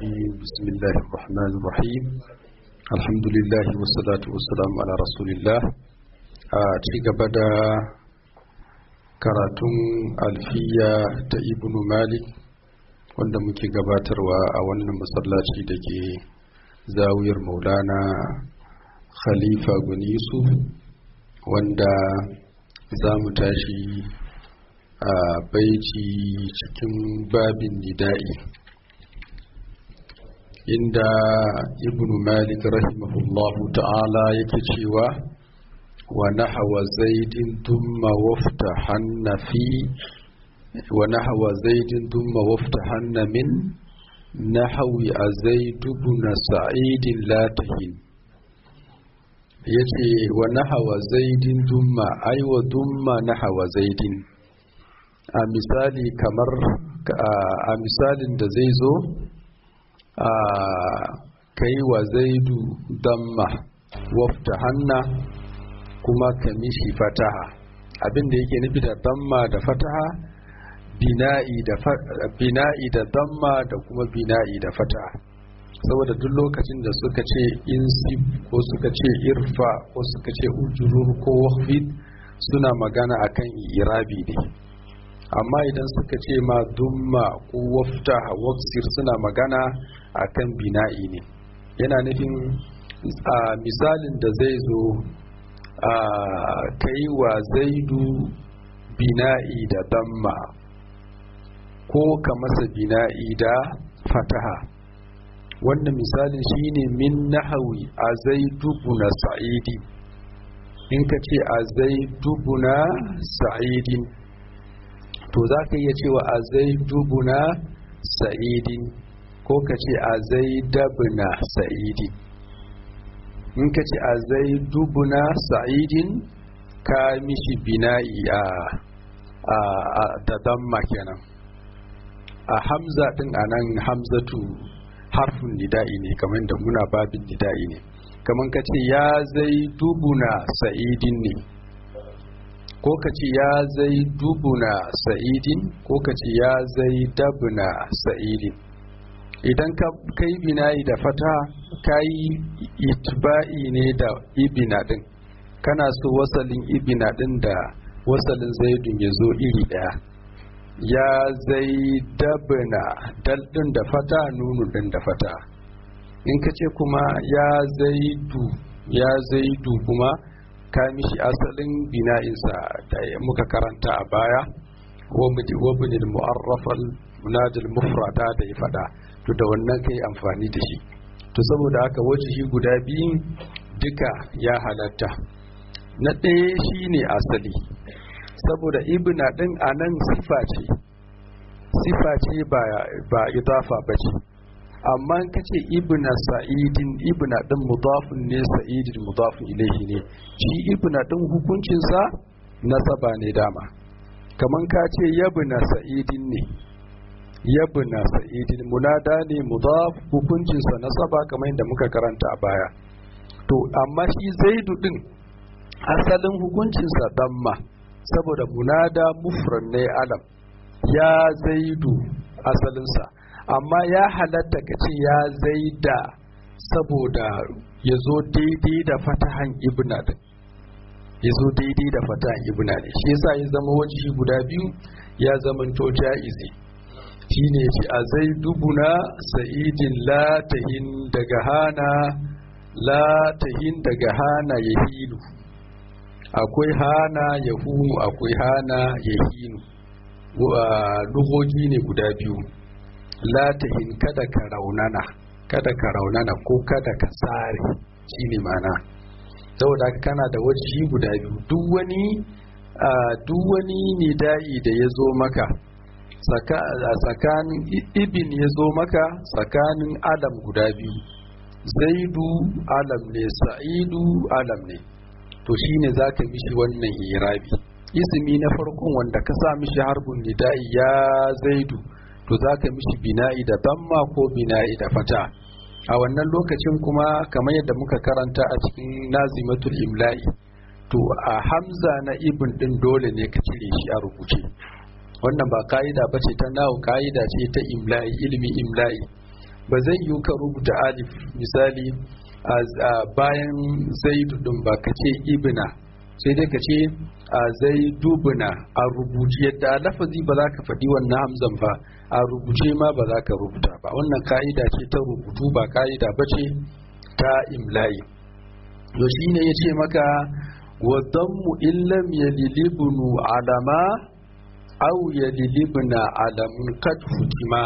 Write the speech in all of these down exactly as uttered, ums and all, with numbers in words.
الرجيم بسم الله الرحمن الرحيم الحمد لله والصلاة والسلام على رسول الله أتيك بدا karatun alfiya ta ibnu malik wanda muke gabatarwa a wannan masallaci da ke zawiyar maulana khalifa gwani yusuf wanda za mu tashi a baiti cikin babin nida'i inda ibnu malik rahimahullahu ta'ala yake cewa ونحو زيد ثم وافتحن في ونحو زيد ثم وافتحن من نحو زيد بن سعيد لا تهن yace wa nahwa zaidin dumma ai wa dumma nahwa zaidin a misali kamar a misalin da zai zo a kai wa zaidu damma waftahanna kuma ka mishi fataha abinda yake nufi da damma da fataha bina'i da bina'i da damma da kuma bina'i da fataha saboda duk lokacin da suka ce insib ko suka ce irfa ko suka ce ujrur ko wahfid suna magana akan irabi ne amma idan suka ce ma dumma ko waftaha waksir suna magana akan bina'i ne yana nufin a misalin da zai zo a kai wa zaidu bina'i da damma ko ka masa bina'i da fataha wannan misalin shine min nahawi a zaidu buna sa'idi in ka ce a zaidu buna sa'idin to za ka iya cewa a zaidu buna sa'idin ko ka ce a zaidabuna sa'idin in ka ce a zai dubuna sa'idin ka mishi bina'i a da damma kenan a hamza din a nan hamzatu harfin nida'i ne kamar da muna babin nida'i ne kamar ka ce ya zai dubuna sa'idin ne ko ka ce ya zai dubuna sa'idin ko ka ce ya zai dabuna sa'idin idan ka kai bina'i da fata kai itba'i ne da ibina din kana so wasalin ibina din da wasalin zaidun ya zo iri daya ya zaidabna dal din da fata nunu din da fata in ka ce kuma ya zaidu ya zaidu kuma ka mishi asalin bina'insa da muka karanta a baya wa binil mu'arrafal munadil mufrada da ya fada to da wannan kai amfani da shi to saboda haka wajihi guda biyun duka ya halatta na ɗaya shine asali saboda ibna din anan sifa ce sifa ce ba ba idafa bace amma in kace ibna sa'idin ibna din mudafun ne sa'idin mudafun ilayhi ne shi ibna din hukuncin sa nasaba ne dama kaman ka ce yabna sa'idin ne yabna sa'idin munada ne mudaf hukuncin sa nasaba kamar yadda muka karanta a baya to amma shi zaidu din asalin hukuncin sa damma saboda munada mufrad ne alam ya zaidu asalin sa amma ya halatta kace ya zaida saboda yazo daidai da fatahan ibna din yazo daidai da fatahan ibna ne shi yasa ya zama wajihi guda biyu ya zamanto jaizi shine ce a zai dubuna sa'idin latahin daga hana latahin daga hana ya hinu akwai hana ya hunu akwai hana ya hinu lugogi ne guda biyu latahin kada ka raunana kada ka raunana ko kada ka tsare shine mana saboda kana da wajihi guda biyu duk wani duk wani nida'i da ya zo maka tsakanin ibin ya zo maka tsakanin alam guda biyu zaidu alam ne sa'idu alam ne to shine zaka mishi wannan irabi ismi na farkon wanda ka sa mishi harbun nida'i ya zaidu to zaka mishi bina'i da damma ko bina'i da fata a wannan lokacin kuma kamar yadda muka karanta a cikin nazimatul imla'i to a hamza na ibn din dole ne ka cire shi a rubuce wannan ba ka'ida ba ce ta nawo ka'ida ce ta imla'i ilmi imla'i ba zai yi ka rubuta alif misali a bayan zaidu din ba ka ce ibna sai dai ka ce a zaidubna a rubuce yadda lafazi ba za ka faɗi wannan hamzan ba a rubuce ma ba za ka rubuta ba wannan ka'ida ce ta rubutu ba ka'ida ba ce ta imla'i to shine ya ce maka wa dammu illam yalilibnu alama aw yalilibna alamun kad futima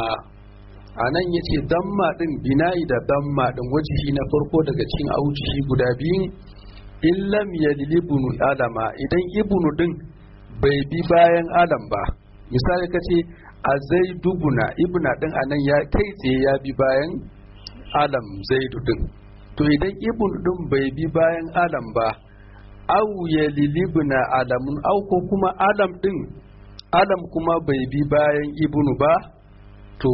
anan yace damma din bina'i da damma din wajihi na farko daga cikin aujihi guda biyun illam yalilibnu alama idan ibnu din bai bi bayan alam ba misali kace a zaidubuna ibna din anan ya kai tsaye ya bi bayan alam zaidu din to idan ibnu din bai bi bayan alam ba aw yalilibna alamun aw ko kuma alam din alam kuma bai bi bayan ibnu ba to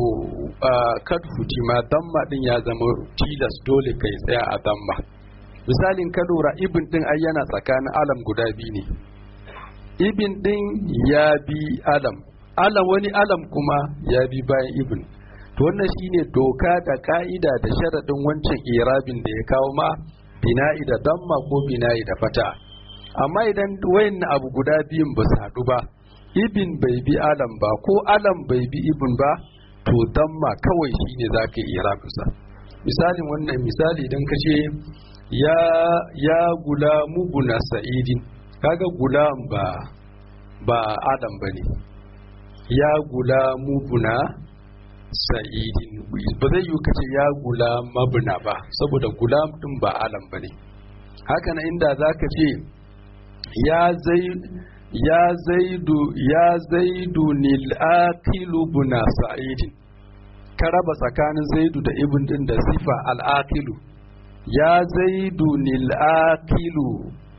kad futima damma din ya zama tilas dole kai tsaya a damma misalin ka lura ibn din ai yana tsakanin alam guda biyu ne ibn din ya bi alam alam wani alam kuma ya bi bayan ibn to wannan shine doka da ka'ida da sharadin wancan irabin da ya kawo ma bina'i da damma ko bina'i da fata amma idan wayannan abu guda biyun ba su haɗu ba ibn bai bi alam ba ko alam bai bi ibn ba to damma kawai shine zaka yi irabinsa misalin wannan misali idan ka ce ya ya gulamu buna sa'idin kaga gulam ba ba adam bane ya gulamu buna sa'idin ba zai yi kace ya gulama buna ba saboda gulam din ba alam bane haka na inda zaka ce ya zai ya zaidu ya zaidu nil aqilu buna sa'idin ka raba tsakanin zaidu da ibn din da sifa al aqilu ya zaidu nil aqilu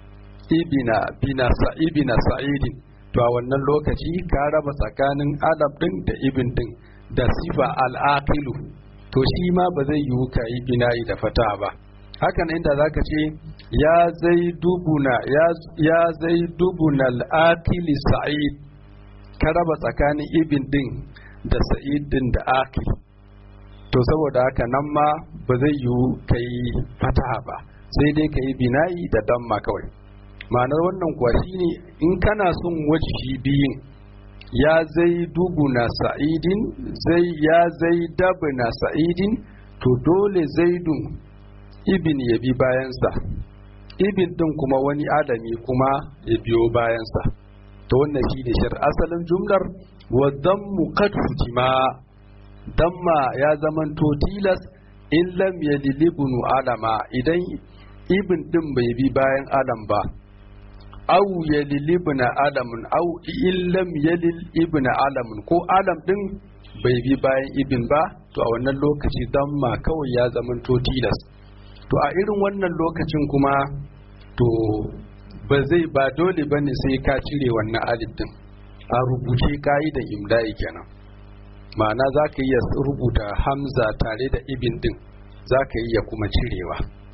ibina bina sa'ibina sa'idin to a wannan lokaci ka raba tsakanin adab din da ibn din da sifa al aqilu to shi ma ba zai yi ka yi bina'i da fata ba haka nan inda zaka ce ya zaidubuna ya ya zaidubuna al aqili sa'id ka raba tsakanin ibn din da sa'id din da aqil to saboda haka nan ma ba zai yi kai fataha ba sai dai kai bina'i da damma kawai ma'anar wannan kuwa shine in kana son wajhi biyin ya zaidubuna sa'idin zai ya zaidabuna sa'idin to dole zaidun ibn ya bi bayansa ibn din kuma wani adami kuma ya biyo bayansa to wannan shi ne shar asalin jumlar wa dammu qad futima damma ya zamanto tilas in lam yalil ibn alama idan ibn din bai bi bayan alam ba aw yalil ibn alamun aw in lam yalil ibn alamun ko alam din bai bi bayan ibn ba to a wannan lokaci damma kawai ya zamanto tilas to a irin wannan lokacin kuma to ba zai ba dole bane sai ka cire wannan alif din a rubuce ka'idar imla'i kenan ma'ana za ka iya rubuta hamza tare da ibn din za ka iya kuma cirewa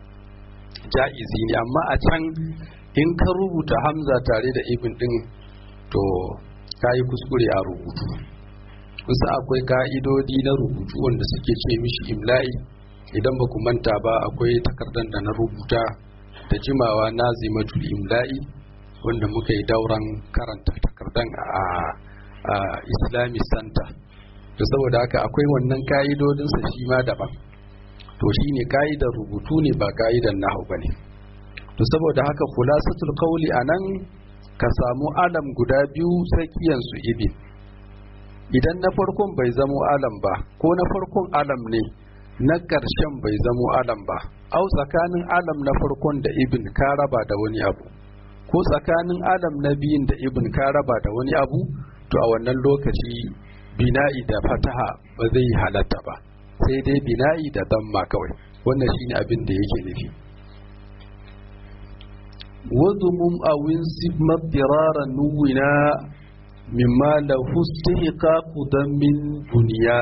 ja'izi ne amma a can in ka rubuta hamza tare da ibn din to ka yi kuskure a rubutu kusa akwai ka'idodi na rubutu wanda suke ce mishi imla'i idan ba ku manta ba akwai takardar da na rubuta da jimawa na zimatul imla'i wanda muka yi dauran karanta takardar a islamic center da saboda haka akwai wannan ka'idodinsa shi ma daban to shi ne ka'idar rubutu ne ba ka'idar nahu ba ne to saboda haka khulasatul qawli anan ka samu alam guda biyu tsakiyansu ibin idan na farkon bai zamo alam ba ko na farkon alam ne na ƙarshen bai zamo alam ba au tsakanin alam na farkon da ibn ka raba da wani abu ko tsakanin alam na biyun da ibn ka raba da wani abu to a wannan lokaci bina'i da fataha ba zai halatta ba sai dai bina'i da damma kawai wannan shine abin da yake nufi wadumum awin sib madirara nuwina mimma lahu istihqaqu min dunya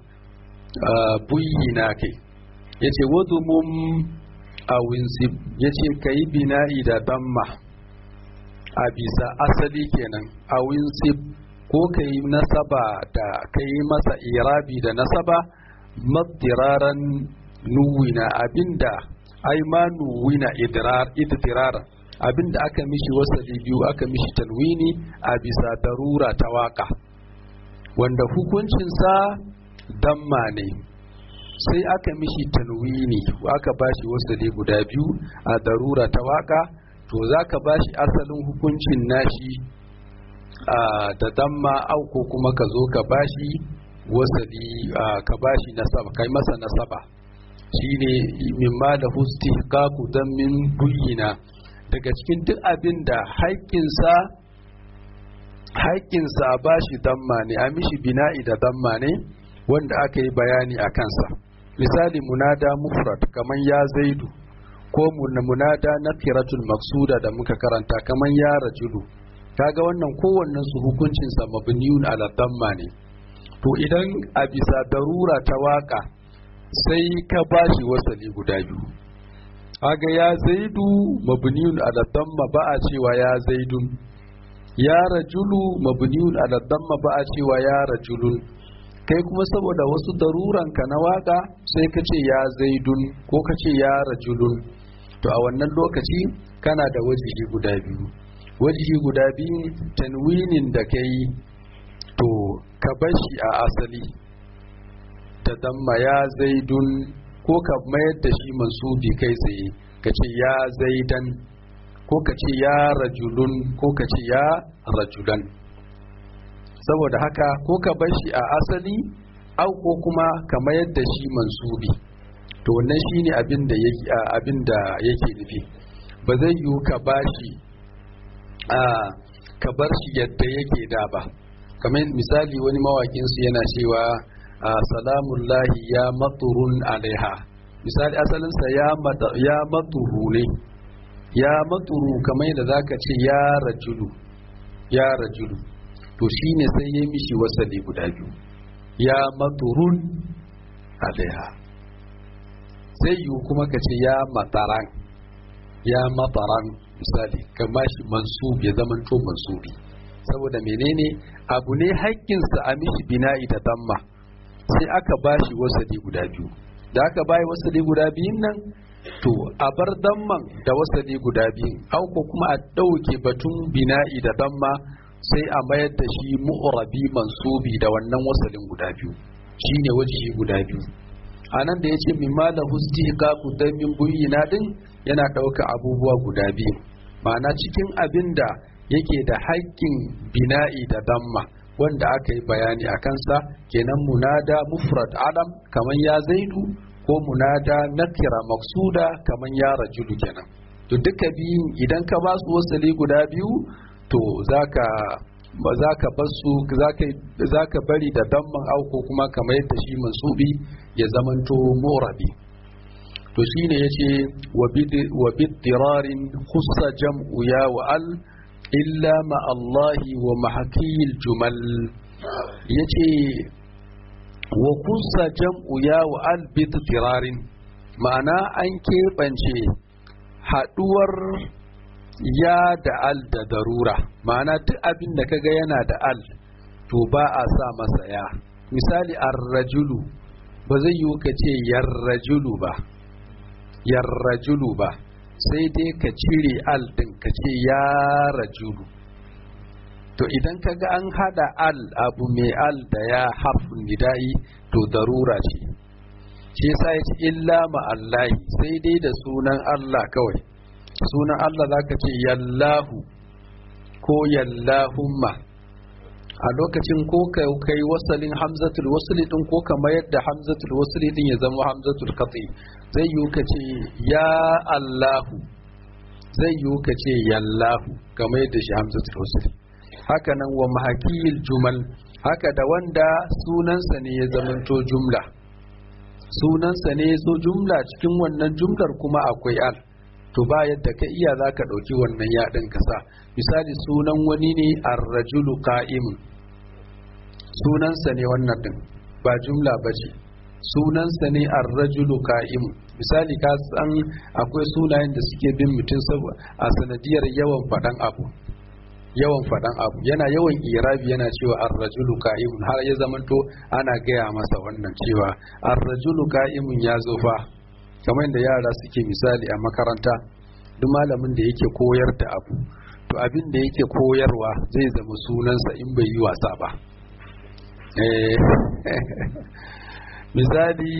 buyina kai yace wadumum awin sib yace kai bina'i da damma a bisa asali kenan awin sib ko ka yi nasaba da ka yi masa irabi da nasaba maddiraran nuwina abinda ai ma nuwina idrar idrar abinda aka mishi wasali biyu aka mishi tanwini a bisa darura ta waka wanda hukuncinsa damma ne sai aka mishi tanwini aka bashi wasali guda biyu a darura ta waka to zaka bashi asalin hukuncin nashi da damma au ko kuma ka zo ka bashi wasali ka bashi nasaba kai masa nasaba shine mimma da hustihqaqu dammin buyyina daga cikin duk abin da haƙƙinsa haƙƙinsa ba shi damma ne a mishi bina'i da damma ne wanda aka yi bayani a kansa misali munada mufrad kaman ya zaidu ko munada nakiratul maksuda da muka karanta kaman ya rajulu kaga wannan kowannen su hukuncinsa mabniyun ala damma ne to idan a bisa darura ta waka sai ka bashi wasali guda biyu aga ya zaidu mabniyun ala damma ba a cewa ya zaidun ya rajulu mabniyun ala damma ba a cewa ya rajulun kai kuma saboda wasu daruran ka na waka sai ka ce ya zaidun ko ka ce ya rajulun to a wannan lokaci kana da wajihi guda biyu wajihi guda biyu tanwinin da kai to ka bashi a asali da damma ya zaidun ko ka mayar da shi mansubi kai tsaye ka ce ya zaidan ko ka ce ya rajulun ko ka ce ya rajulan saboda haka ko ka bar shi a asali au ko kuma ka mayar da shi mansubi to wannan shine abin da yake abin da yake nufi ba zai yiwu ka bashi a ka bar shi yadda yake da ba kamar misali wani mawakin su yana cewa salamullahi ya maturun alaiha misali asalinsa ya maturu ne ya maturu kamar yadda za ka ce ya rajulu ya rajulu to shi ne sai ya mishi wasali guda biyu ya maturun alaiha sai yiwu kuma ka ce ya mataran ya mataran misali kama shi mansub ya zama to mansubi saboda menene abu ne haƙƙinsa a mishi bina'i da damma sai aka bashi wasali guda biyu da aka bayi wasali guda biyun nan to a bar damman da wasali guda biyun au ko kuma a ɗauke batun bina'i da damma sai a mayar da shi mu'rabi mansubi da wannan wasalin guda biyu shine wajihi guda biyu anan da yace mimma la hustihqa kudamin buyina din yana ɗauka abubuwa guda biyu ma'ana cikin abinda yake da haƙƙin bina'i da damma wanda aka yi bayani a kansa kenan munada mufrad alam kaman ya zaidu ko munada nakira maksuda kaman ya rajulu kenan to duka biyun idan ka ba su wasali guda biyu to zaka ba zaka basu zaka zaka bari da damman au ko kuma kamar yadda shi mansubi ya zamanto murabi to shine yace wa bid wa bidirarin khussa jam'u ya wa al illa ma Allahi wa mahakiyil jumal yace wa kusa jam'u ya wa albit tirarin ma'ana an keɓance haɗuwar ya da al da darura ma'ana duk abin da kaga yana da al to ba a sa masa ya misali ar-rajulu ba zai yi ka ce yarrajulu ba yarrajulu ba sai dai ka cire al din ka ce ya rajulu to idan ka ga an hada al abu mai al da ya harfin nida'i to darura ce shi yasa ya ce illa ma Allahi sai dai da sunan Allah kawai sunan Allah zaka ce yallahu ko yallahumma a lokacin ko kai wasalin hamzatul wasli din ko kamar yadda hamzatul wasli din ya zama hamzatul qati zai yi ka ce ya Allahu zai yi ka ce yallahu kamar yadda shi hamzatul wasli haka nan wa mahakiyil jumal haka da wanda sunansa ne ya zamanto jumla sunansa ne ya zo jumla cikin wannan jumlar kuma akwai al to ba yadda ka iya za ka ɗauki wannan yaɗin kasa misali sunan wani ne ar-rajulu qa'imun sunansa ne wannan din ba jumla ba ce sunansa ne ar-rajulu qa'imun misali ka san akwai sunayen da suke bin mutum a sanadiyar yawan faɗan abu yawan faɗan abu, yana yawan irabi, yana cewa ar-rajulu qa'imun, har ya zamanto ana gaya masa wannan cewa ar-rajulu qa'imun ya zo fa. Kamar da yara suke misali a makaranta, duk malamin da yake koyar da abu to abin da yake koyarwa zai zama sunansa in bai yi wasa ba. Misali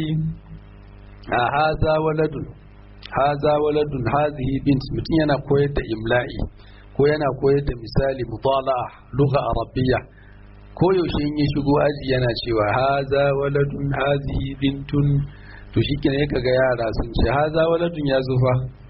a haza waladun, haza waladun, hazihi bint, mutum yana koyar da imla'i ko yana koyar da misali mutala'a lugha arabiyya, ko yaushe in ya shigo aji yana cewa haza waladun hazihi bintun, to shikenan ya kaga yara sun ce haza waladun ya zufa.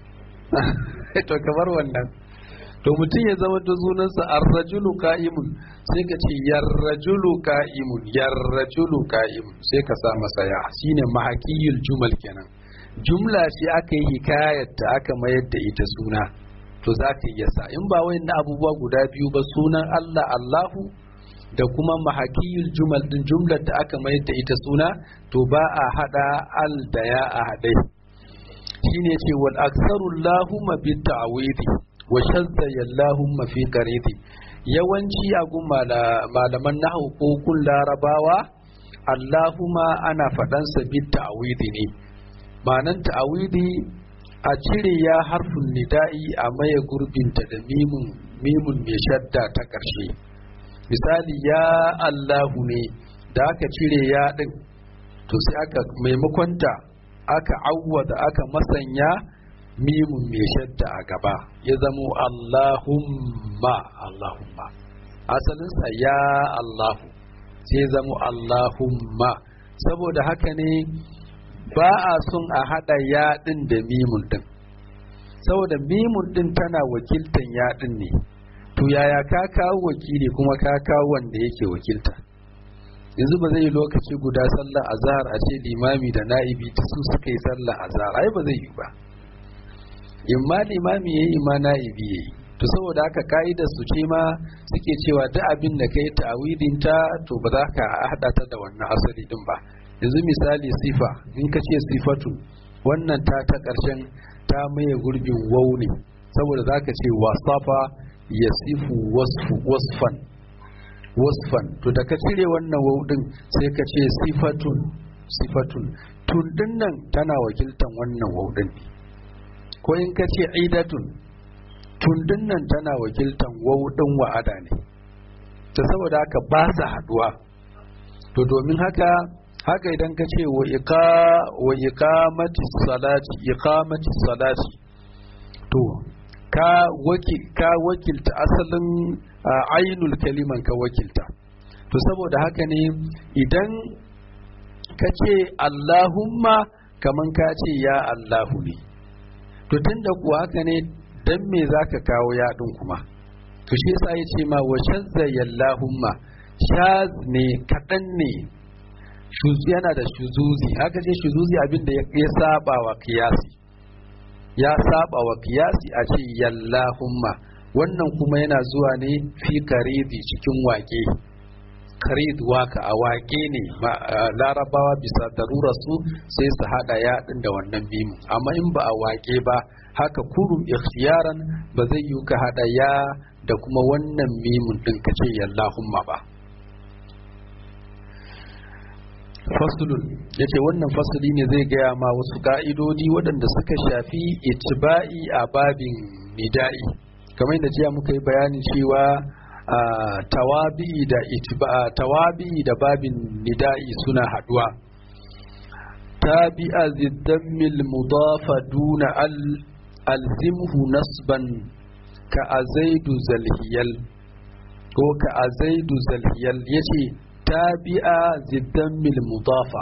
To kamar wannan, to mutum ya zama da sunansa ar-rajulu qa'imun, sai ka ce yar-rajulu qa'imun, yar-rajulu qa'imun, sai ka sa masa ya, shine mahakiyul jumal kenan. Jumla ce aka yi hikayar da aka mayar da ita suna, to za ka iya sa. In ba wayan abubuwa guda biyu ba, sunan Allah Allahu da kuma mahakiyul jumal din jumlar da aka mayar da ita suna, to ba a hada al da ya a hadai. Shine ce wal aktsaru Allahumma bit ta'widi wa shadda Allahumma fi qaridi. Yawanci a gun malaman nahwu ko kun larabawa, Allahumma ana faɗansa bit ta'widi ne. Ma'anan ta'awidi a cire ya harfin nida'i a maye gurbinta da mimun mimun mai shadda ta ƙarshe. Misali ya Allahu ne, da aka cire ya ɗin to sai aka maimakonta aka awwada aka masanya mimun mai shadda a gaba, ya zamo Allahumma, Allahumma asalinsa ya Allahu sai zamo Allahumma. Saboda haka ne ba a son a haɗa yaɗin da mimun ɗin, saboda mimun ɗin tana wakiltan yaɗin ne. To yaya ka kawo wakili kuma ka kawo wanda yake wakilta? Yanzu ba zai yi lokaci guda sallar azhar a ce limami da na'ibi ta su suka yi sallar azhar, ai ba zai yi ba. Imma limami yayi imma na'ibi yayi. To saboda haka ka'idar su ce ma suke cewa duk abin da kai ta'awidin ta to ba za ka haɗa ta da wannan asali din ba. Yanzu misali sifa, in ka ce sifatu, wannan ta ta ƙarshen ta maye gurbin wau ne, saboda za ka ce wasafa ya sifu wasfan, wasfan, to da ka cire wannan wau din sai ka ce sifatun, sifatun, tun din nan tana wakiltan wannan wau din. Ko in ka ce idatun, tun din nan tana wakiltan wau din wa'ada ne, ta saboda haka ba sa haduwa. To domin haka haka idan ka ce wa iqamati salati, iqamati salati, to ka waki ka wakilta asalin ainul kaliman ka wakilta. To saboda haka ne idan ka ce Allahumma kaman ka ce ya Allahu ne. To tunda kuwa haka ne, dan me zaka kawo yaɗin kuma? To shi yasa yace ma wa shazza yallahumma, shaz ne kaɗan ne, yana da shuzuzi. Haka ce shuzuzi abin da ya saba wa kiyasi, ya saba wa kiyasi a ce yallahumma. Wannan kuma yana zuwa ne fi karidi cikin wake. Karid waka a wake ne, larabawa bisa darurar su sai su hada yaɗin da wannan mimu. Amma in ba a wake ba, haka kurum ikhtiyaran ba zai yi ka hada ya da kuma wannan mimun din ka ce yallahumma ba. Fasulun yace wannan fasuli ne zai gaya ma wasu ka'idodi waɗanda suka shafi itiba'i a babin nida'i, kamar da jiya muka yi bayanin cewa tawabi da itiba tawabi da babin nida'i suna haduwa. tabi'a ziddammil mudafa duna al alzimhu nasban ka azaidu zalhiyal ko ka azaidu zalhiyal yace tabi'a ziddammil mudafa,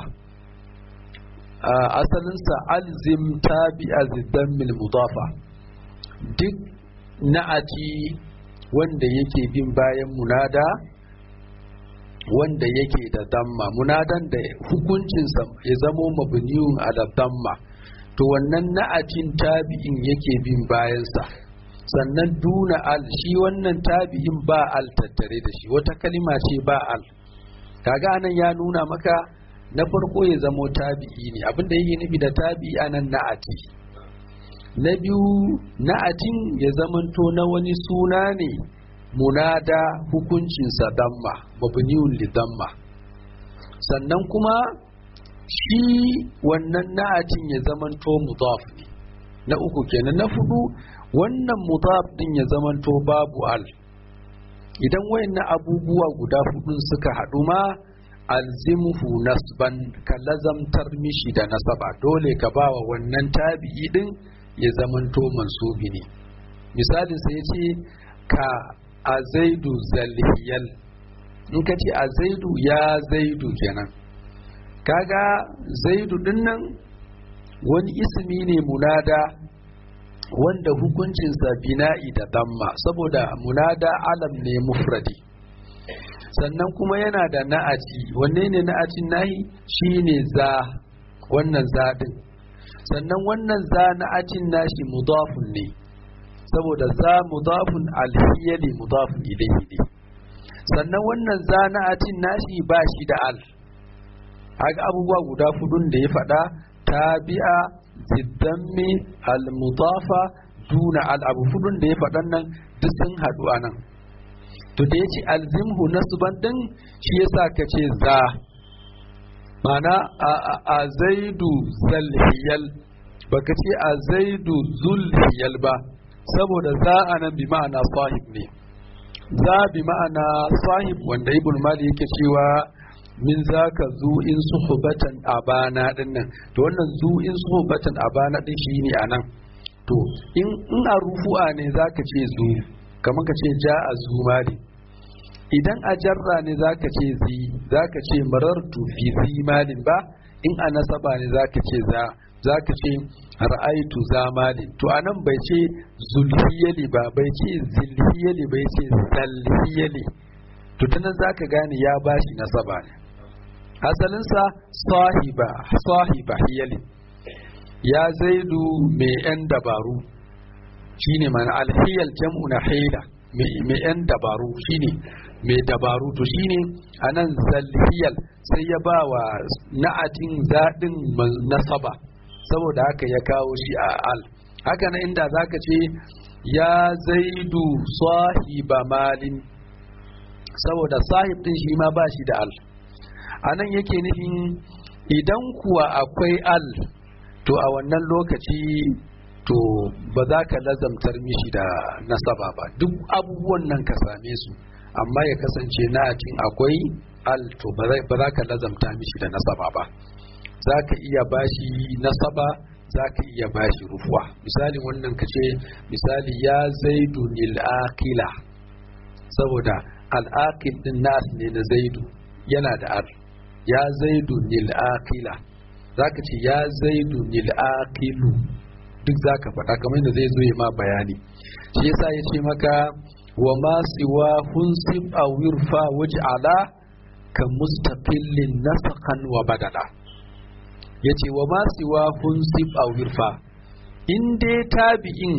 asalinsa alzim tabi'a ziddammil mudafa, duk na'ati wanda yake bin bayan munada wanda yake da damma, munadan da hukuncinsa ya zamo mabniyun ala damma, to wannan na'atin tabi'in yake bin bayansa. Sannan duna al, shi wannan tabi'in ba al tattare da shi, wata kalima ce ba al. Kaga anan ya nuna maka na farko ya zamo tabi'i ne, abinda yake nufi da tabi'i anan na'ati. Na biyu na'atin ya zamanto na wani suna ne munada hukuncinsa damma mabniun li damma sannan kuma shi wannan na'atin ya zamanto mudaf ne na uku kenan na fudu wannan mudaf din ya zamanto babu al idan wayannan abubuwa guda hudun suka haɗu ma alzimhu nasban ka lazamtar mishi da nasaba dole ka bawa wannan tabi'i din ya zamanto mansubi ne misali sai ce ka azaidu zalhiyal in ka ce azaidu ya zaidu kenan kaga zaidu dinnan wani ismi ne munada wanda hukuncinsa bina'i da damma saboda munada alam ne mufradi sannan kuma yana da na'ati wanne ne na'atin nahi shine za wannan za din sannan wannan za na'atin nashi mudafun ne saboda za mudafun alhiyali mudafun ilayhi ne sannan wannan za na'atin nashi ba shi da al haka abubuwa guda fudun da ya faɗa tabi'a ziddammi al-mudafa duna al-abu fudun da ya faɗan nan duk sun haɗu a nan to da ya ce alzimhu nasban din shi yasa ka ce za mana a zaidu zalhiyal baka ce a zaidu zulhiyal ba saboda za a nan bi ma'ana sahib ne za bi ma'ana sahib wanda ibn mali yake cewa min zaka zu in suhbatan abana dinnan to wannan zu in suhbatan abana din shine anan to in in a rufu'a ne zaka ce zu kamar ka ce ja'a zu mali idan a jarra ne zaka ce zi zaka ce marartu fi zi malin ba in a nasaba ne zaka ce za zaka ce ra'aitu za malin to anan bai ce zulhiyali ba bai ce zilhiyali bai ce zalhiyali to tanan zaka gane ya bashi nasaba ne asalinsa sahiba sahiba hiyali ya zaidu mai yan dabaru shine mana alhiyal jam'u na hila mai yan dabaru shine mai dabaru to shine anan zalhiyal sai ya ba wa na'atin zadin nasaba saboda haka ya kawo shi a al haka na inda zaka ce ya zaidu sahiba malin saboda sahib din shi ma ba shi da al anan yake nufin idan kuwa akwai al to a wannan lokaci to ba za ka lazamtar mishi da nasaba ba duk abubuwan nan ka same su amma ya kasance na'atin akwai al to ba za ka lazamta mishi da nasaba ba za ka iya bashi nasaba za ka iya bashi rufuwa misali wannan ka ce misali ya zaidu nil aqila saboda al aqil din nas ne na zaidu yana da al ya zaidu nil aqila zaka ce ya zaidu nil aqilu duk zaka faɗa kamar yadda zai zo ya ma bayani shi yasa ya ce maka wa ma siwa hunsib aw yurfa waj'ala ka mustaqillin nasaqan wa badala yace wa ma siwa hunsib aw yurfa in dai tabi'in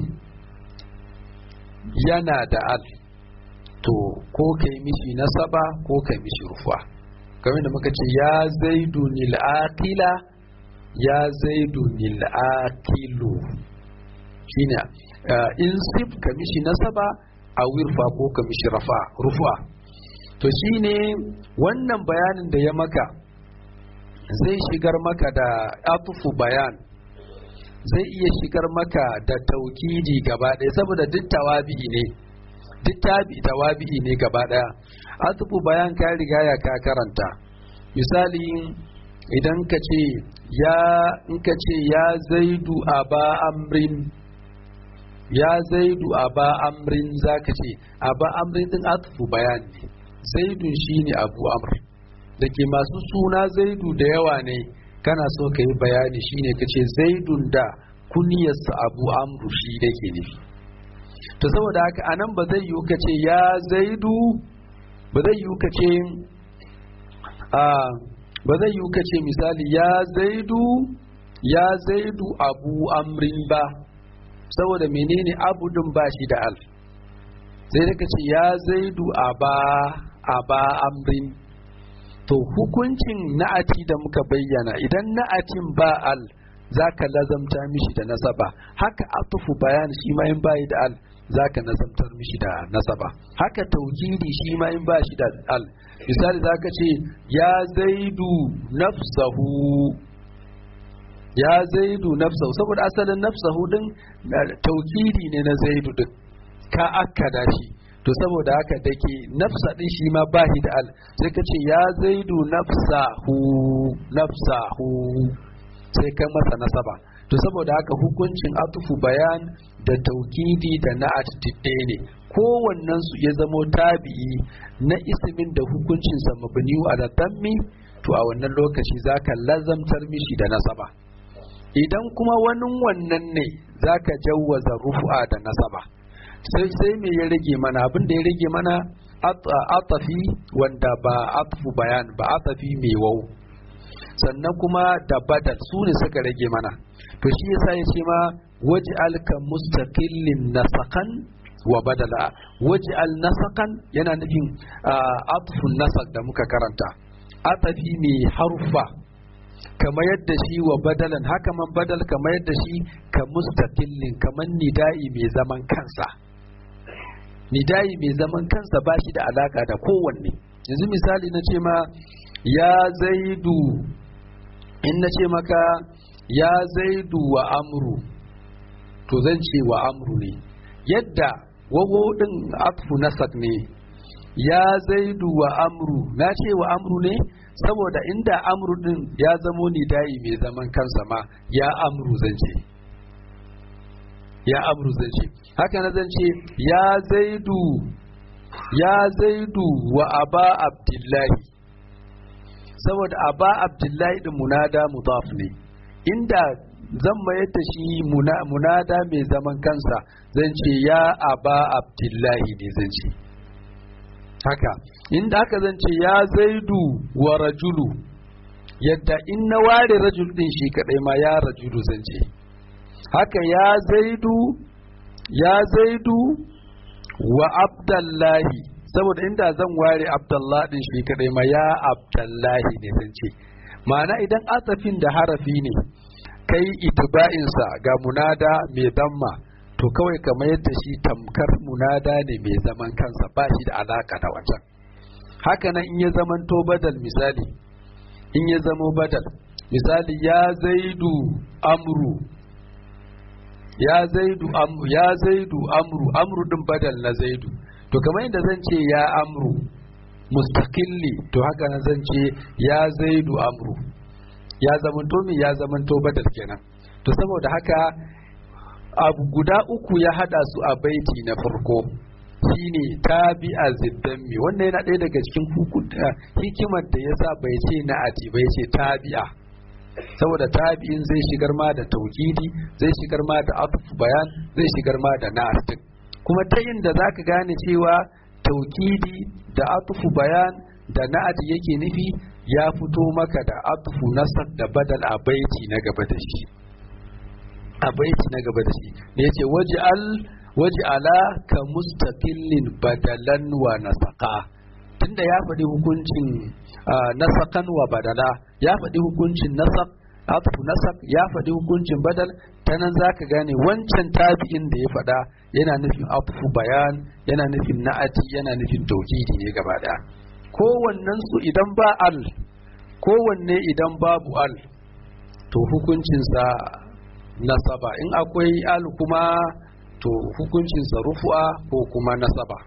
yana da al to ko kai mishi nasaba ko kai mishi rufa kamar da muka ce ya zaidu nil aqila ya zaidu nil aqilu shine in sif ka mishi nasaba a wirfa ko ka mishi rafa rufa to shine wannan bayanin da ya maka zai shigar maka da atufu bayan zai iya shigar maka da taukidi gaba ɗaya saboda duk tawabi'i ne duk tawabi'i ne gaba ɗaya atufu bayan ka riga ya ka karanta misali idan ka ce ya in ka ce ya zaidu aba amrin ya zaidu aba amrin zaka ce aba amrin din atufu bayan ne zaidun shine abu amr da ke masu suna zaidu da yawa ne kana so ka yi bayani shine ka ce zaidun da kuniyarsa abu amru shi da ke nufi to saboda haka anan ba zai yiwu ka ce ya zaidu ba zai yiwu ka ce a ba zai yiwu ka ce misali ya zaidu ya zaidu abu amrin ba saboda menene abu din ba shi da al sai da ka ce ya zaidu aba aba amrin to hukuncin na'ati da muka bayyana idan na'atin ba al zaka lazamta mishi da nasaba haka atufu bayan shi ma in bayi da al zaka nazamtar mishi da nasaba. Haka tauhidi shi ma in ba shi da al, misali zaka ce ya zaidu nafsahu, ya zaidu nafsahu, saboda asalin nafsahu din tauhidi ne na zaidu din ka akkada shi, to saboda haka dake nafsa din shi ma ba shi da al, sai ka ce ya zaidu nafsahu nafsahu sai ka masa nasaba. To saboda haka hukuncin atufu bayan da taukidi da na'at tidde ne, kowannen su ya zamo tabi'i na ismin da hukuncin sa mabniu ala dammi, to a wannan lokaci zaka lazamtar mishi da nasaba. Idan kuma wani wannan ne zaka jawwaza rufu'a da nasaba. sai sai me ya rage mana? Abin da ya rage mana atafi wanda ba atfu bayan ba, atafi mai wau, sannan kuma da badal su ne suka rage mana. To shi yasa ya ce ma waj'al ka mustaqillin nasakan wa badala. Waj'al nasakan yana nufin atfun nasak da muka karanta, atafi mai harufa kamar yadda shi wa badalan, haka man badal kamar yadda shi ka mustaqillin, kamar nida'i mai zaman kansa. Nida'i mai zaman kansa ba shi da alaka da kowanne. Yanzu misali na ce ma ya zaidu, in na ce maka ya zaidu wa amru, to zan ce wa amru ne, yadda wawo din atfu nasab ne. Ya zaidu wa amru, na ce wa amru ne saboda inda amru din ya zamo nida'i mai zaman kansa ma ya amru zan ce, ya amru zan ce. Haka na zan ce ya zaidu, ya zaidu wa aba abdullahi, saboda aba abdullahi din munada mudaf ne, inda zan mayar da shi munada mai zaman kansa zan ce ya aba abdullahi ne zan ce. Haka inda haka zan ce ya zaidu wa rajulu, yadda in na ware rajul din shi kadai ma ya rajulu zan ce. Haka ya zaidu, ya zaidu wa abdullahi, saboda inda zan ware abdullahi din shi kadai ma ya abdullahi ne zan ce. Ma'ana idan atafin da harafi ne kai itiba'insa ga munada mai damma, to kawai kamar yadda shi tamkar munada ne mai zaman kansa, ba shi da alaka da wancan. Haka nan in ya zamanto badal, misali in ya zamo badal, misali ya zaidu amru, ya zaidu amru, ya zaidu amru, amru din badal na zaidu, to kamar yadda zan ce ya amru mustaqilli, to haka nan zan ce ya zaidu amru, ya zamanto mi ya zamanto badal kenan. To saboda haka abu guda uku ya hada su a baiti na farko, shine tabi'a ziddammi. Wannan yana ɗaya daga cikin hikimar da yasa bai ce na'ati bai ce tabi'a, saboda tabi'in zai shigar ma da tauhidi, zai shigar ma da atfu bayan, zai shigar ma da na'at. Kuma ta inda zaka gane cewa tauhidi da atfu bayan da na'at yake nufi, ya fito maka da atfu nasab da badal a baiti na gaba da shi, a baiti na gaba da shi ne yace waj'al waj'ala ka mustaqillin badalan wa nasaqa. Tunda ya faɗi hukuncin nasakan wa badala, ya faɗi hukuncin nasab atfu nasab, ya faɗi hukuncin badal, ta nan zaka gane wancan tabi'in da ya faɗa yana nufin atfu bayan, yana nufin na'ati, yana nufin tauhidi ne gaba daya. Kowannen su idan ba al, kowanne idan babu al, to hukuncinsa nasaba, in akwai al kuma to hukuncinsa rufu'a ko kuma nasaba.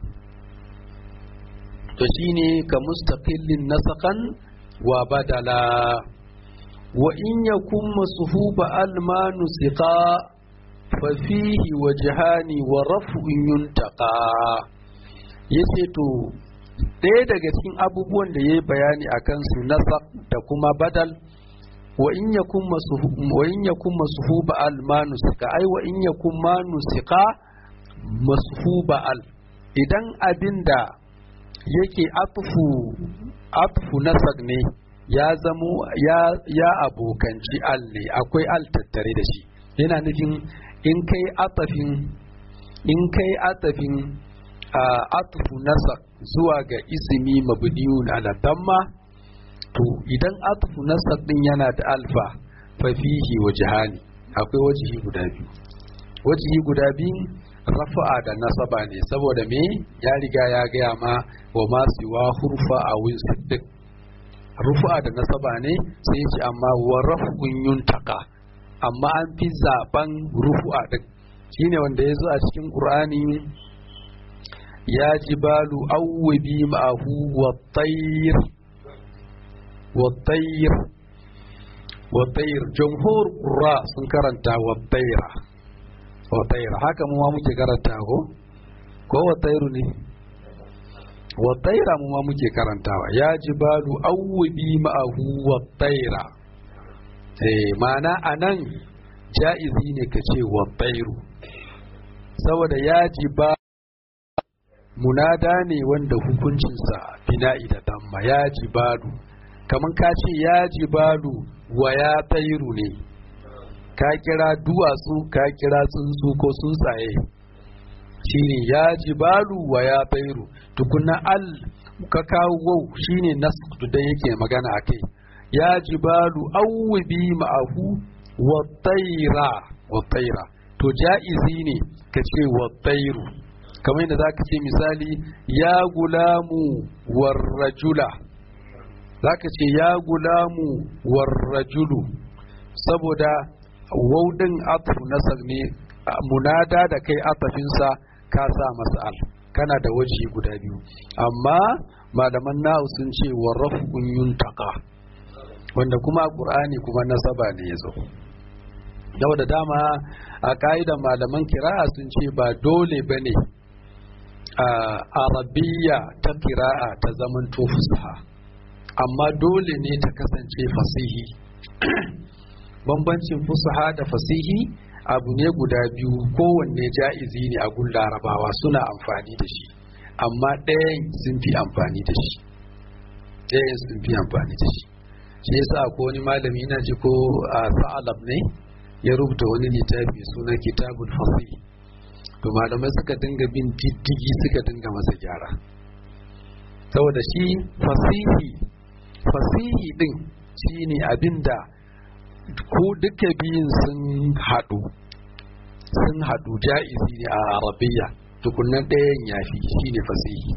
To shine ka mustaqillin nasakan wa badala. Wa in yakun masuhuba al ma nusiqa fa fihi wajhani wa raf'un yuntaqa. Yace to ɗaya daga cikin abubuwan da yayi bayani akan su nasab da kuma badal, wa in yakun masuhu wa in yakun masuhuba al ma nusiqa, ai wa in yakun ma nusiqa masuhuba al, idan abinda yake atfu atfu nasab ne ya zamo ya ya abokanci al ne, akwai al tattare da shi, yana nufin in kai atafin in kai atafin atfu nasab zuwa ga ismi mabniun ala damma, to idan atfu nasab din yana da alfa fa fihi wajhani, akwai wajihi guda biyu. Wajihi guda biyu rafa'a da nasaba ne saboda me ya riga ya gaya ma wa ma siwa hurfa a win siddiq rufa'a da nasaba ne sai ce amma wa raf'un yuntaka amma an fi zaben rufu'a din shine wanda ya zo a cikin Qur'ani ya jibalu awwabi ma'ahu wat-tayr wat-tayr wat-tayr jumhur qurra sun karanta wat-tayra wat-tayr haka mu ma muke karanta ko ko wat-tayru ne wat-tayra mu ma muke karantawa ya jibalu awwabi ma'ahu wat-tayra eh ma'ana anan ja'izi ne kace wat-tayru saboda ya jiba munada ne wanda hukuncinsa bina'i da damma ya jibalu kaman ka ce ya jibalu wa ya tayru ne ka kira duwatsu ka kira tsuntsu ko tsuntsaye shine ya jibalu wa ya tayru tukunna al ka kawo wau shine nasq da yake magana akai ya jibalu awbi ma'ahu wa tayra wa tayra to ja'izi ne kace wa tayru kamar yadda zaka ce misali ya gulamu war rajula zaka ce ya gulamu war rajulu saboda waudin atfu nasar ne munada da kai atafinsa ka sa masa al kana da waje guda biyu amma malaman nahu sun ce wa raf'un yuntaka wanda kuma qur'ani kuma nasaba ne yazo yau da dama a ka'idan malaman kira'a sun ce ba dole bane a arabiya ta kira'a ta zaman fusaha amma dole ne ta kasance fasihi bambancin fusaha da fasihi abu ne guda biyu kowanne ja'izi ne a gun larabawa suna amfani da shi amma ɗayan sun fi amfani da shi ɗayan sun fi amfani da shi shi yasa ko wani malami na ji ko a sa'alab ne ya rubuta wani littafi suna kitabul fasih to malamai suka dinga bin diddigi suka dinga masa gyara saboda shi fasihi fasihi din shine abinda ko duka biyun sun haɗu sun haɗu ja'izi ne a arabiya tukunnan ɗayan yafi shine fasihi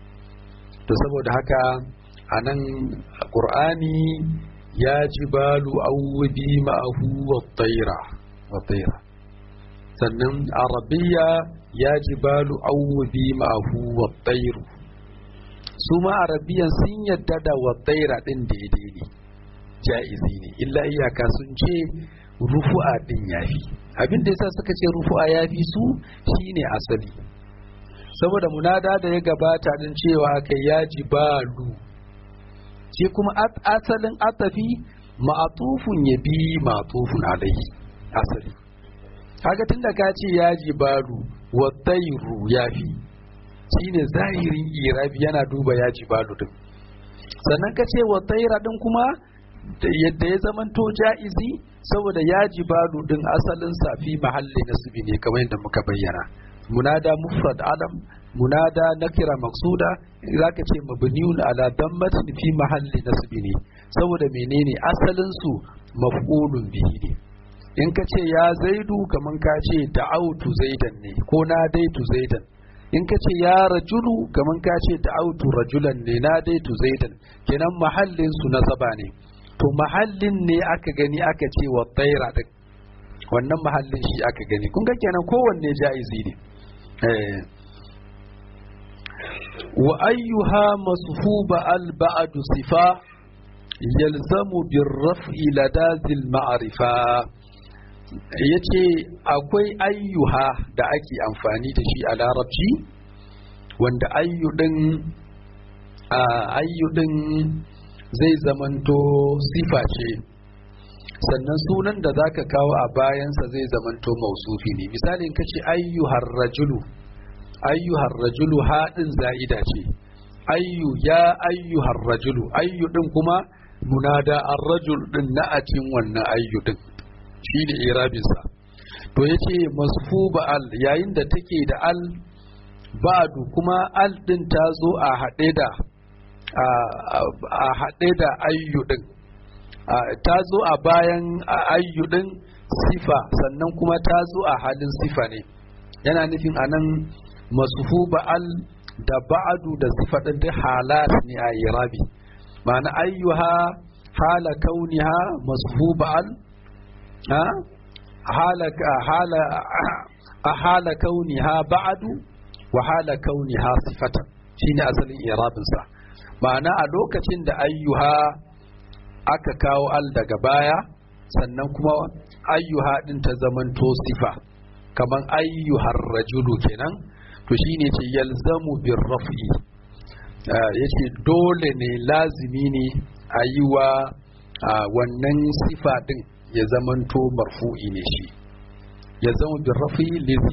to saboda haka a nan ƙur'ani ya jibalu awwabi ma'ahu wat-tayra wat-tayra sannan arabiya ya jibalu awwabi ma'ahu wat-tayru su ma arabiyan sun yadda da wat-tayra din daidai ne ja'izi ne illa iyaka sun ce rufu'a din yafi abin da yasa suka ce rufu'a yafi su shine asali saboda munada da ya gabata din cewa kai ya jibalu shi kuma asalin atafi ma'atufun yabi ma'atufun alaihi asali kaga tunda ka ce ya jibalu wa tayru yafi shine zahirin irabi yana duba ya jibalu din sannan ka ce wa tayra din kuma yadda ya zamanto ja'izi saboda ya jibalu din asalin sa fi mahalli nasbi ne kamar yadda muka bayyana munada mufrad alam munada nakira maqsuda zaka ce mabniun ala dammatin fi mahalli nasbi ne saboda menene asalin su maf'ulun bihi ne in ka ce ya zaidu kaman ka ce da'autu zaidan ne ko na daitu zaidan in ka ce ya rajulu kaman ka ce da'autu rajulan ne na daitu zaidan kenan mahallin su nasaba ne to mahallin ne aka gani aka ce wa tsaira din wannan mahallin shi aka gani kun ga kenan kowanne ja'izi ne eh wa ayyuha masfuba al ba'd sifa yalzamu bir raf'i ladazil ma'rifa yace akwai ayyuha da ake amfani da shi a larabci wanda ayyu din ayyu din zai zamanto sifa ce sannan sunan da zaka kawo a bayansa zai zamanto mausufi ne misali in kace ayyuhar rajulu ayyuhar rajulu haɗin za'ida ce ayyu ya ayyuhar rajulu ayyu din kuma munada ar-rajul din na'atin wannan ayyu din shine irabinsa to yace masfuba al yayin da take da al ba'du kuma al din ta zo a haɗe da a haɗe da ayyu din ta zo a bayan ayyu din sifa sannan kuma ta zo a halin sifa ne yana nufin anan mashuba al da ba'du da sifa din da halat ne a irabi ma'ana ayyuha hala kauniha mashuba al ha hala hala hala kauniha ba'du wa hala kauniha sifatan shine asalin irabin sa ma'ana a lokacin da ayyuha aka kawo al daga baya sannan kuma ayyuha din ta zamanto sifa kaman ayyuhar rajulu kenan to shine ce yalzamu bir raf'i yace dole ne lazimi ne ayiwa wannan sifa din ya zamanto marfu'i ne shi yalzamu bir raf'i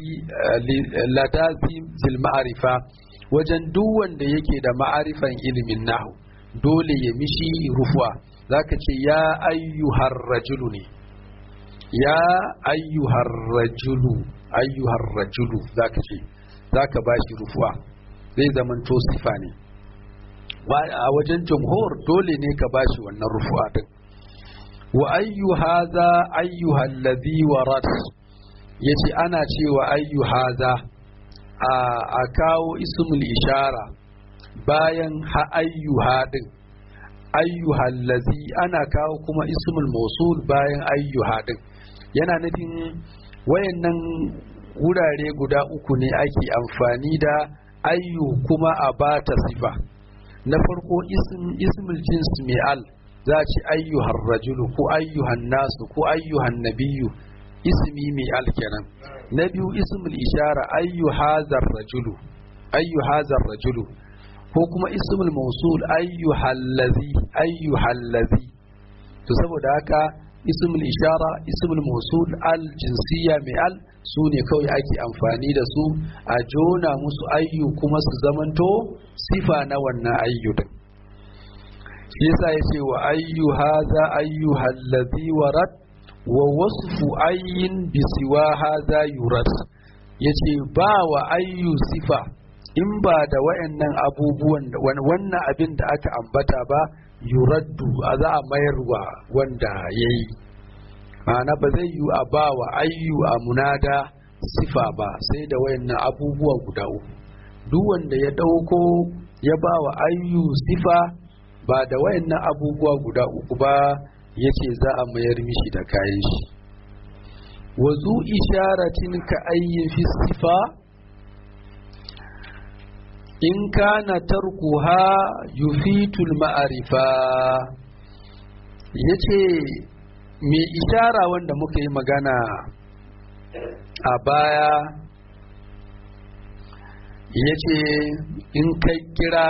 ladazim zil ma'rifa wajen duk wanda yake da ma'arifan ilimin nahwu dole ya mishi rufu'a zaka ce ya ayyuhar rajulu ne ya ayyuhar rajulu ayyuhar rajulu zaka ce zaka bashi rufu'a zai zamanto sifa ne a wajen jumhur dole ne ka bashi wannan rufu'a din wa ayyu hadha ayyuhal ladhi warat yace ana cewa ayyu hadha a kawo ismul ishara bayan ha ayyuha din ayyuhal ladhi ana kawo kuma ismul mawsul bayan ayyuha din yana nufin wayannan wurare guda uku ne ake amfani da ayyu kuma a bata sifa na farko ismul jins mai al za ci ayyuhar rajulu ko ayyuhan nasu ko ayyuhan nabiyyu ismi mai al kenan na biyu ismul ishara ayyu hazar rajulu ayyu hazar rajulu ko kuma ismul mawsul ayyuhal ladhi ayyuhal ladhi to saboda haka ismul ishara ismul mawsul al jinsiyya mai al su ne kawai ake amfani da su a jona musu ayyu kuma su zamanto sifa na wannan ayyu din shi yasa yace wa ayyu hadha ayyuhal ladhi warad wa wasfu ayyin bi siwa hadha yurad yace ba wa ayyu sifa in ba da wayannan abubuwan wannan abin da aka ambata ba yuraddu a za a mayarwa wanda yayi ma'ana ba zai yi a ba wa ayyu a munada sifa ba sai da wayannan abubuwa guda uku duk wanda ya dauko ya ba wa ayyu sifa ba da wayannan abubuwa guda uku ba yace za a mayar mishi da kayan shi wazu isharatin ka ayyin fi sifa in kana tarkuha yufitul ma'arifa yace me ishara wanda muka yi magana a baya yace in kai kira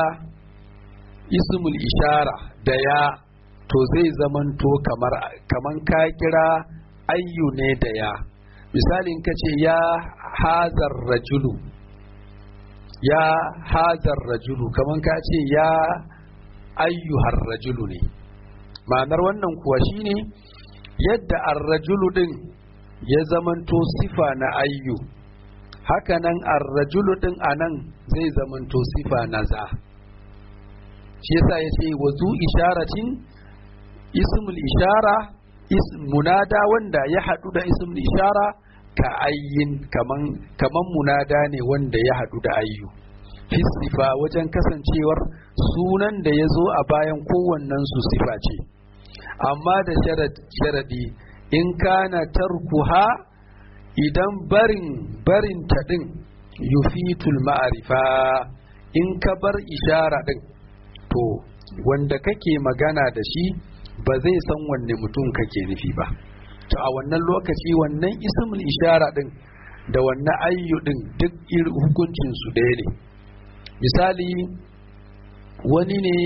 ismul ishara da ya to zai zamanto kamar kaman ka kira ayyu ne da ya misali in kace ya hazar rajulu ya hazar rajulu kaman ka ce ya ayyuhar rajulu ne ma'anar wannan kuwa shine yadda ar-rajulu din ya zamanto sifa na ayyu hakanan ar-rajulu din anan zai zamanto sifa na za shi yasa yace wazu isharatin ismul ishara ism munada wanda ya hadu da ismul ishara ka ayyin kaman kaman munada ne wanda ya hadu da ayyu fi sifa wajen kasancewar sunan da ya zo a bayan kowannen su sifa ce amma da sharadi in kana tarkuha idan barin barin ta din yufitul ma'arifa in ka bar ishara din to wanda kake magana da shi ba zai san wanne mutum kake nufi ba to a wannan lokaci wannan ismul ishara din da wannan ayyu din duk hukuncin su ɗaya ne misali wani ne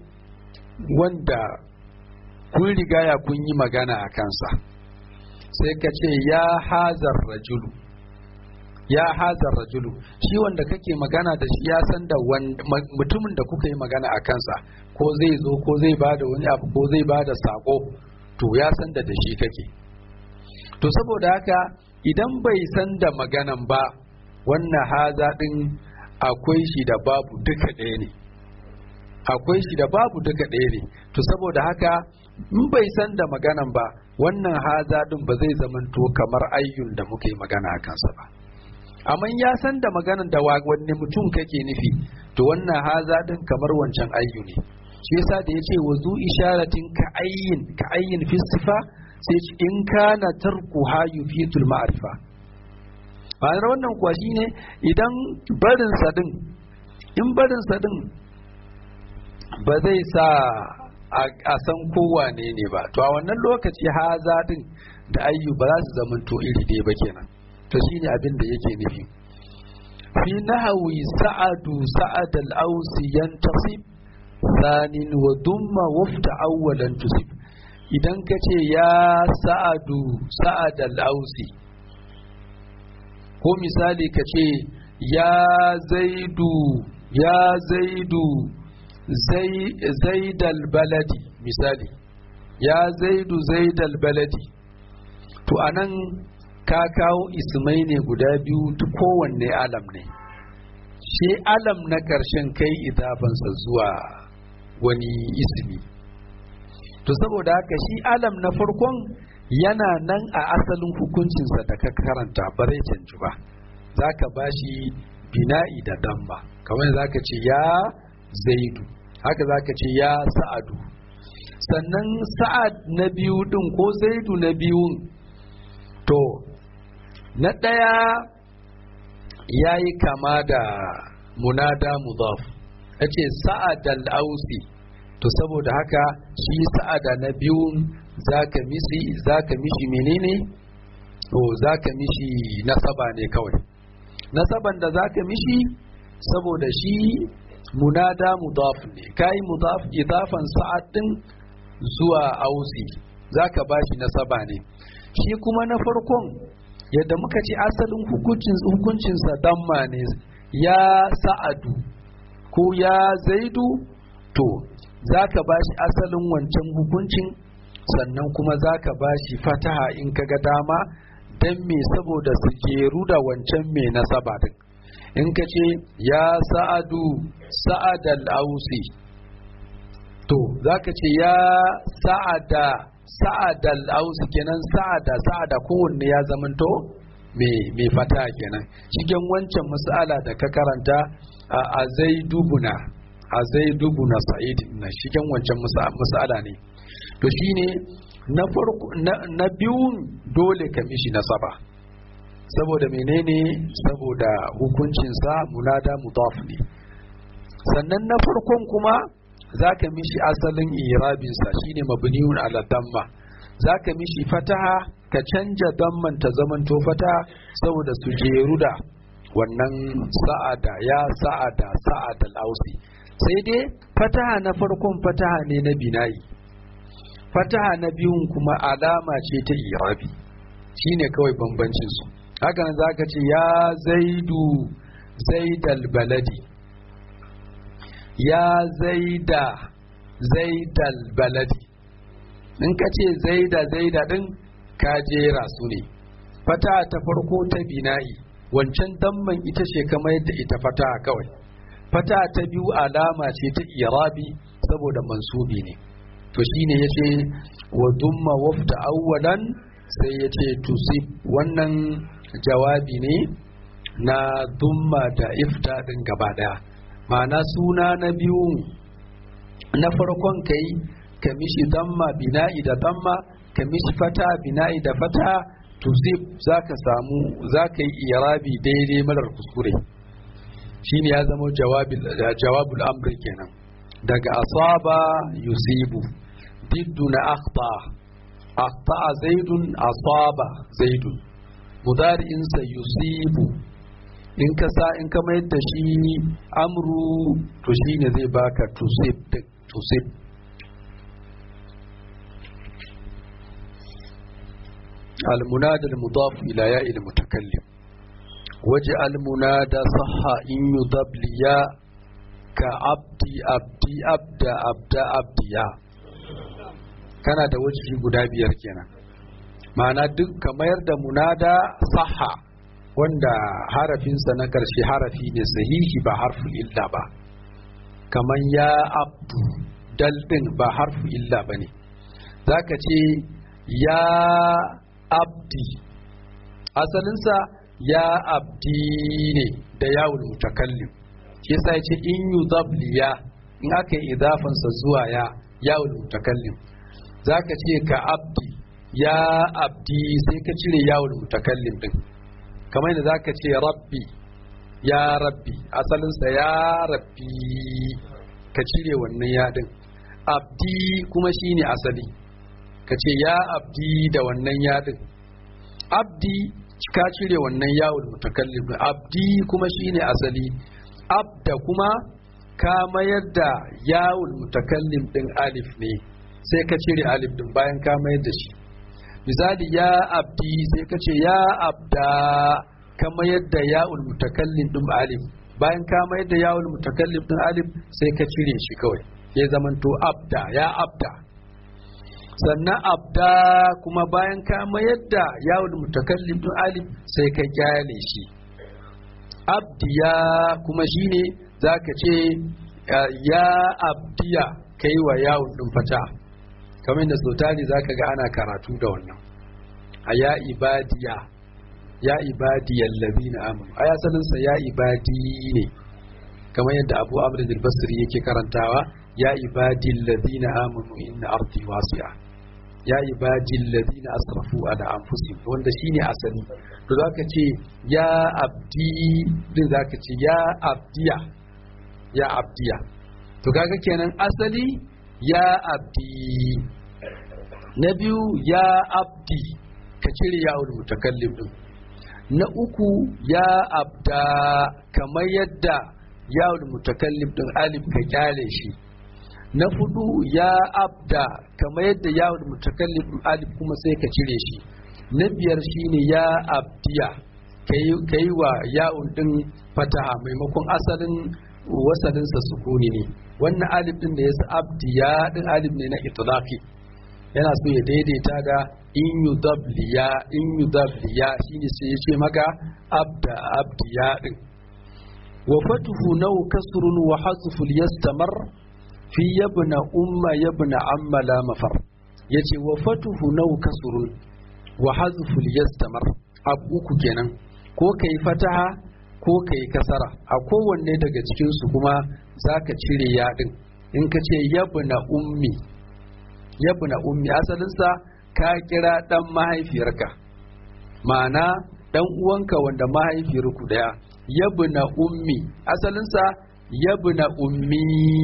wanda kun riga ya kun yi magana a kansa sai ka ce ya hazar rajulu ya hazar rajulu shi wanda kake magana da shi ya san da mutumin da kuka yi magana a kansa ko zai zo ko zai bada wani abu ko zai bada sako to ya san da da shi kake to saboda haka idan bai san da maganan ba wannan haza din akwai shi da babu duka ɗaya ne akwai shi da babu duka ɗaya ne to saboda haka in bai san da maganan ba wannan haza din ba zai zamanto kamar ayyun da muka yi magana a kansa ba amma ya san da maganar da wanne mutum kake nufi to wannan haza din kamar wancan ayyu ne shi yasa da yace wazu isharatin ka ayyin ka ayyin fi sifa sai in kana tarkuha yufitul ma'rifa ma'anar wannan kuwa shine idan barin sa din in barin sa din ba zai sa a san kowane ne ba to a wannan lokaci haza din da ayyu ba za su zamanto iri ɗaya ba kenan to shine abin da yake nufi fi nahwi sa'adu sa'ad al-ausi yantasib thanin wa dumma wafta awwalan tusib idan kace ya sa'adu sa'ad al-ausi ko misali kace ya zaidu ya zaidu zaidal baladi misali ya zaidu zaidal baladi to anan ka kawo ismai ne guda biyu duk kowanne alam ne shi alam na ƙarshen kai idafansa zuwa wani ismi to saboda haka shi alam na farkon yana nan a asalin hukuncinsa da ka karanta ba zai canji ba za ka ba shi bina'i da damma kamar za ka ce ya zaidu haka za ka ce ya sa'adu sannan sa'ad na biyu din ko zaidu na biyun to na ɗaya ya yi kama da munada mudaf ya ce sa'ad al-ausi to saboda haka shi sa'ada na biyun za ka mishi za ka mishi menene to za ka mishi nasaba ne kawai nasaban da za ka mishi saboda shi munada mudaf ne kai mudaf idafan sa'ad din zuwa ausi zaka bashi nasaba ne shi kuma na farkon yadda muka ce asalin hukuncin hukuncin sa damma ne ya sa'adu ko ya zaidu to zaka bashi asalin wancan hukuncin sannan kuma zaka bashi fataha in kaga dama dan me saboda su jeru da wancan me nasaba din in ka ce ya sa'adu sa'adal ausi to za ka ce ya sa'ada sa'adal ausi kenan sa'ada sa'ada kowanne ya zamanto mai fata kenan cikin wancan mas'ala da ka karanta a zaidubuna a zaidubuna sa'id na cikin wancan mas'ala ne to shine na farko na biyun dole ka mishi nasaba saboda menene saboda hukuncinsa munada mudaf ne sannan na farkon kuma zaka mishi asalin irabinsa shine mabniun ala damma zaka mishi fataha ka canja damman ta zamanto fataha saboda su jeru da wannan sa'ada ya sa'ada sa'adal ausi sai dai fataha na farkon fataha ne na binayi fataha na biyun kuma alama ce ta irabi shine kawai bambancin su haka nan za ka ce ya zaidu zaidal baladi ya zaida zaidal baladi in ka ce zaida zaida din ka jera su ne fata ta farko ta bina'i wancan damman ita ce kamar yadda ita fata kawai fata ta biyu alama ce ta irabi saboda mansubi ne to shine yace wa dumma wafta awwalan sai yace tusib wannan jawabi ne na dumma da ifta din gaba daya ma'ana suna na biyu na farkon kai ka mishi damma bina'i da damma ka mishi fata bina'i da fata tusib zaka samu zaka yi irabi daidai marar kuskure shine ya zama jawabi jawabul amri kenan daga asaba yusibu diddu na akhta akhta zaidun asaba zaidun mudari'insa yusibu in ka sa in ka mayar da shi amru to shine zai baka tusib tusib المنادى المضاف إلى ياء المتكلم وجعل المنادى صح إن يضاف ليا كعبدي أبدي أبدا أبدا أبديا كان da wajihi guda biyar kenan ma'ana duk kamar da munada saha wanda harafinsa na karshe harafi ne sahihi ba harfu illa ba kaman ya abdu dal din ba harfu illa bane zaka ce ya abdi asalinsa ya abdi ne da yawul mutakallim shi yasa yace in yudab liya in aka yi idafansa zuwa ya yawul mutakallim zaka ce ka abdi ya abdi sai ka cire yawul mutakallim din kamar yadda zaka ce rabbi ya rabbi asalinsa ya rabbi ka cire wannan ya din abdi kuma shine asali ka ce ya abdi da wannan ya din abdi ka cire wannan yawul mutakallim abdi kuma shine asali abda kuma ka mayar da yawul mutakallim din alif ne sai ka cire alif din bayan ka mayar da shi misali ya abdi sai ka ce ya abda ka mayar da yawul mutakallim din alif bayan ka mayar da yawul mutakallim din alif sai ka cire shi kawai ya zamanto abda ya abda sannan abda kuma bayan ka mayar da yawul mutakallim din alif sai ka kyale shi abdiya kuma shine zaka ce ya abdiya kai wa yawul din fata kamar da sautari zaka ga ana karatu da wannan a ya ibadiya ya ibadiyal ladina amanu aya sanin sa ya ibadi ne kamar yadda Abu Amr al-Basri yake karantawa ya ibadil ladina amanu inna ardi wasi'a ya ibadil ladina asrafu ala anfusihim wanda shine asali to zaka ce ya abdi din zaka ce ya abdiya ya abdiya to kaga kenan asali ya abdi na biyu ya abdi ka cire ya'ul mutakallim din na uku ya abda kamar yadda ya'ul mutakallim din alif ka kyale shi na fudu ya abda kamar yadda yawon mutakallim alif kuma sai ka cire shi na biyar shine ya abdiya kai wa yawon din fataha maimakon asalin wasalinsa sukuni ne wannan alif din da ya sa abdiya din alif ne na itlaqi yana so ya daidaita da in yudabliya in yudabliya shine sai ya ce maka abda abdiya din wa fatuhu naw kasrun wa hazfu yastamar fi yabna umma yabna amma la mafar yace wa fatuhu naw kasrun wa hazfu yastamar abu uku kenan ko kai fataha ko kai kasara a kowanne daga cikin su kuma zaka cire ya din in ka ce yabna ummi yabna ummi asalin sa ka kira dan mahaifiyarka ma'ana dan uwanka wanda mahaifiyarku daya yabna ummi asalin sa yabna ummi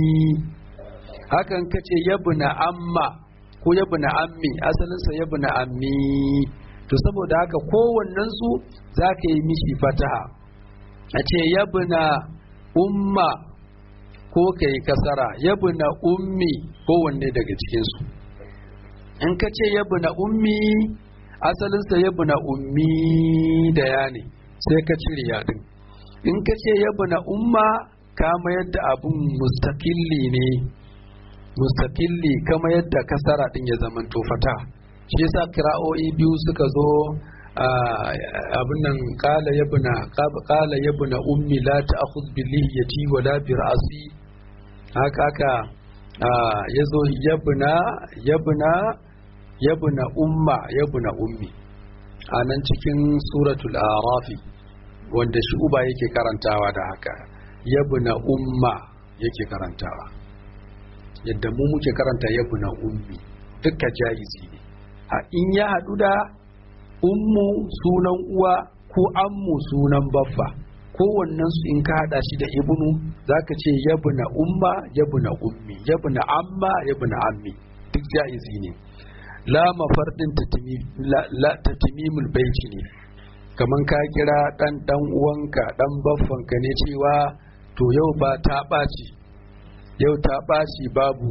hakan kace yabna amma ko yabna ammi asalinsa yabna ammi to saboda haka kowannen su zaka yi mishi fataha a ce yabna umma ko kai kasara yabna ummi kowanne daga cikin su in kace yabna ummi asalinsa yabna ummi da ya ne sai ka cire ya din in kace yabna umma ka mayar da abun mustaqilli ne mustaqilli kama yadda kasara din ya zaman fata shi yasa kira'o'i biyu suka zo abin nan qala yabna qala yabna ummi la ta'khudh bi lihiyati wa la bi ra'si haka haka yazo yabna yabna yabna umma yabna ummi anan cikin suratul a'raf wanda shi uba yake karantawa da haka yabna umma yake karantawa yadda mu muke karanta yabna ummi dukka jaizi ne a in ya hadu da ummu sunan uwa ko ammu sunan baffa kowannen su in ka hada shi da ibnu zaka ce yabna umma yabna ummi yabna amma yabna ammi duk jaizi ne la mafardin tatimim la, la tatimimul baiti ne kaman ka kira dan dan uwanka dan baffanka ne cewa to yau ba ta ɓaci yau ta ɓaci babu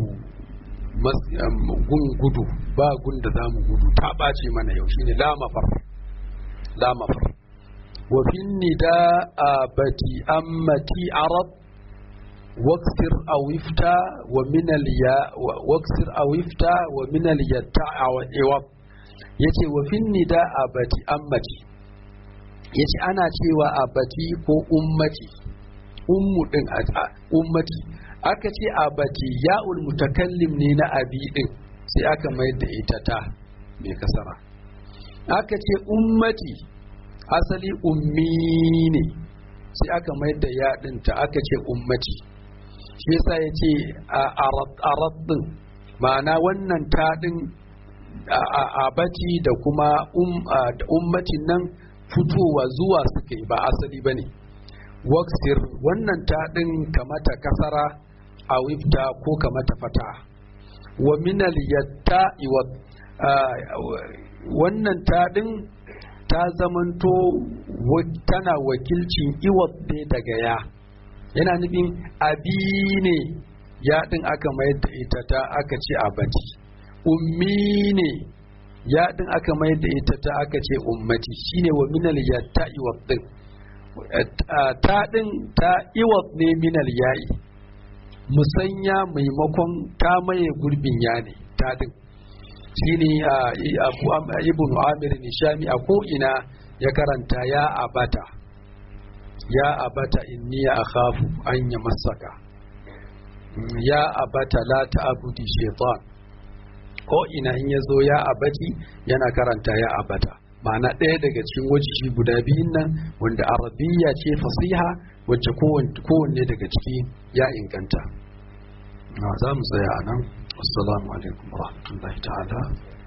gun gudu ba gun da za mu gudu ta ɓaci mana yau shine lamafar lamafar wa fin nida abati ammati arab waqsir aw ifta wa min al ya waqsir aw ifta wa min al yatta wa iwab yace wa fin nida abati ammati yace ana cewa abati ko ummati ummu din ummati aka ce abati ya'ul mutakallim ne na abi din sai aka mayar da ita ta mai kasara aka ce ummati asali ummi ne sai aka mai da ya ɗinta aka ce ummati shi yasa ya ce arad ɗin ma'ana wannan taɗin abati da kuma ummatin nan fitowa zuwa suka yi ba asali ba ne waksir wannan taɗin kamata kasara a wifta ko kamata fata wa minal yatta iwa wannan taɗin ta zamanto tana wakilcin iwat ne daga ya yana nufin abi ne ya ɗin aka mayar da ita ta aka ce abati ummi ne ya ɗin aka mayar da ita ta aka ce ummati shine wa minal yatta iwat ɗin ta ɗin ta iwat ne minal ya'i musanya maimakon ta maye gurbin ya ne ta ɗin shine abu ibn amir nishami a ko'ina ya karanta ya abata ya abata inni akhafu an yamassaka ya abata la ta'budi shaytan ko'ina in yazo ya abati yana karanta ya abata ma'ana ɗaya daga cikin wajihi guda biyun nan wanda arabiyya ce fasiha wacce kowanne daga ciki ya inganta za mu tsaya a nan. Assalamu alaikum warahmatullahi ta'ala